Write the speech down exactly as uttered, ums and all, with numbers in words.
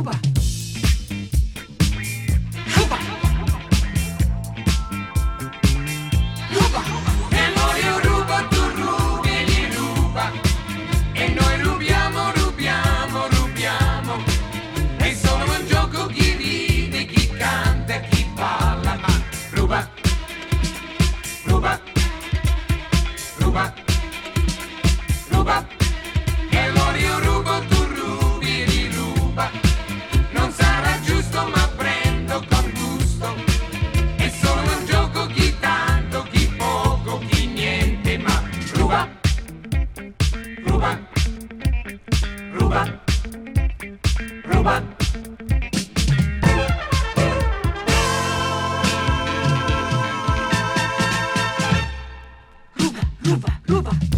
ruba. Ruba. Ruba. E noi io rubo, tu rubi e gli ruba. E noi rubiamo, rubiamo, rubiamo. È solo un gioco, chi ride, chi canta, chi balla. Ma ruba. Ruba. Ruba. Ruba. E allora io rubo, tu rubi e gli ruba. Non sarà giusto ma prendo con gusto. È solo un gioco, chi tanto, chi poco, chi niente. Ma ruba. Ruba. Ruba. Ruba. Ruba, ruba, ruba.